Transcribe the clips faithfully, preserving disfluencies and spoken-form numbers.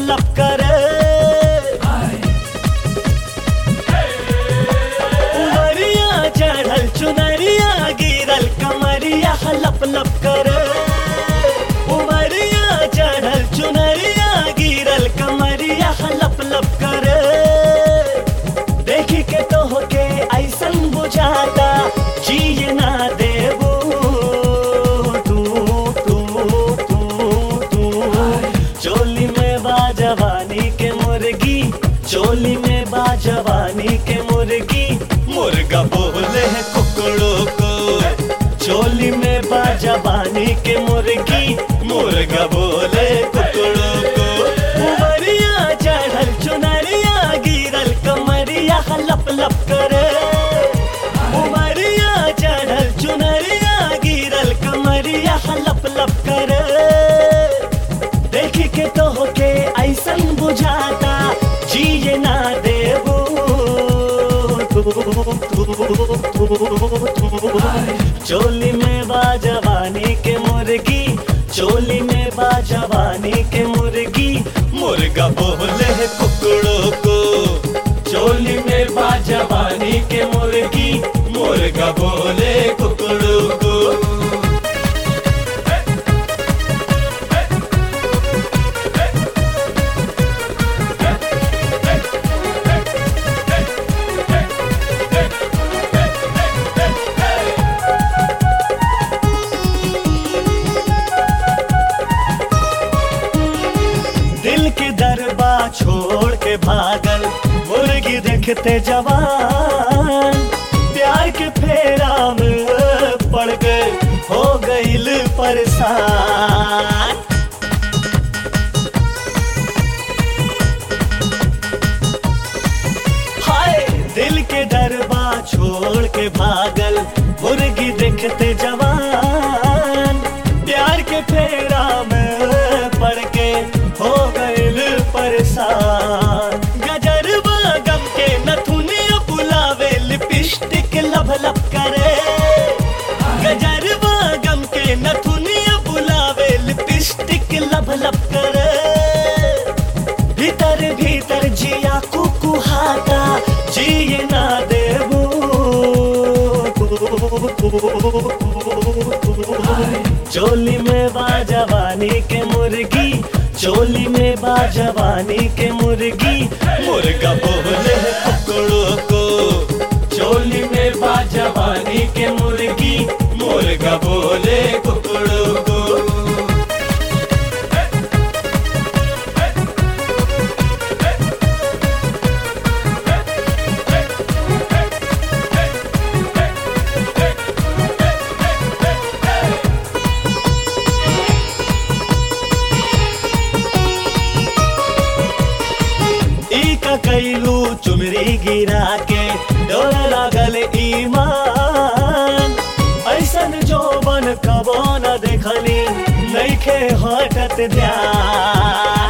लप करे। उमरिया चढ़ल चुनरिया गिरल कमरिया लप लप करे। उमरिया चढ़ल चुनरिया गिरल कमरिया लप लप करे। देखी के तो होके ऐसन बुझाता जिए ना देबू तू तू तू तू। चोली में बा जवानी के मुर्गी, चोली में बा जवानी के मुर्गी, मुर्गा बोले है कुकड़ों को। चोली में बा जवानी के मुर्गी, मुर्गा बोले कुकड़ों को। उमरिया चढ़ल चुनरिया गिरल कमरिया लप लप करे। उमरिया चढ़ल चुनरिया गिरल कमरिया लप लप करे। देखी के तो होके ऐसन बुझाता जिए ना देबू चोली में बा जवानी के मुर्गी, चोली में बा जवानी के मुर्गी, मुर्गा बोले है कुकड़ों को। चोली में बा जवानी के मुर्गी, मुर्गा बोले कुकड़ों को। दिल के दरबा छोड़ के भागल मुर्गी देखते जवान। प्यार के फेरा में पड़ गए हो गईल परेशान। हाय दिल के दरबा छोड़ के भागल मुर्गी देखते जवान। प्यार के फेरा में पड़ के हो गईल परेशान। गजरबा गम के नथुनिया बुलावे लिपस्टिक लब लब करे। गजरबा गम के नथुनिया बुलावे लिपस्टिक लब लब करे। भीतर भीतर जिया कुकुहाता जिए ना देबू चोली में बा जवानी के मुर्गी, चोली में बा जवानी के मुर्गी, मुर्गा बोले है कुकड़ों को। चोली में बा जवानी के मुर्गी, मुर्गा बोले कुकड़ों को। कैलू चुमरी गिरा के डोर लागल ईमान। ऐसन जोबन कबो न देखली नइखे हटत ध्यान।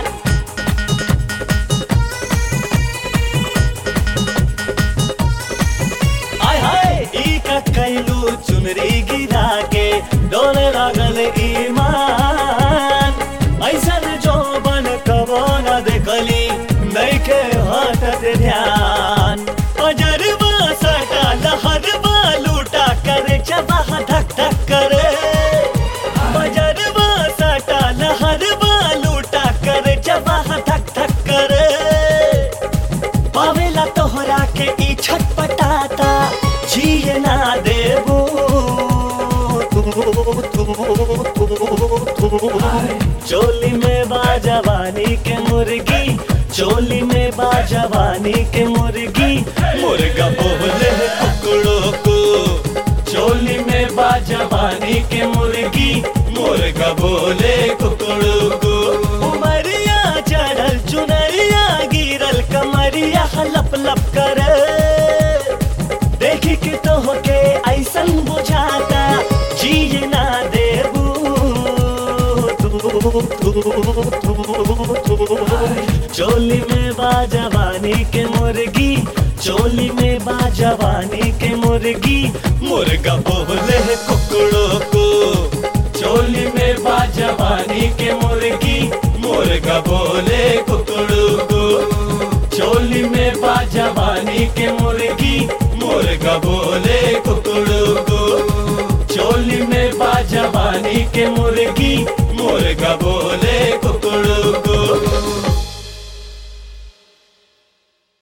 आय हाय ई का कैलू चुमरी गिरा के डोर लागल ईमान। ऐसन जोबन कबो न देखली नइखे हटत ध्यान। अजरबा सटा लहरबा लूटा करे चबाह धक धक करे। अजरबा सटा लहरबा लूटा करे चबाह धक धक करे। पावेला तोहरा के ई छटपटाता जिए ना देबू चोली में बा जवानी के मुर्गी, चोली में बा जवानी के मुर्गी, मुर्गा बोले है कुकड़ों को। चोली में बा जवानी के मुर्गी, मुर्गा बोले कुकड़ों को। उमरिया चढ़ल चुनरिया गिरल कमरिया लप लप करे। देखी के तो होके ऐसन बुझाता जिए ना देबू चोली में बा जवानी के मुर्गी, चोली में बा जवानी के मुर्गी, मुर्गा बोले है कुकड़ों को। चोली में बा जवानी के मुर्गी, मुर्गा बोले कुकड़ों जवानी के मुर्गी मुर्गा बोले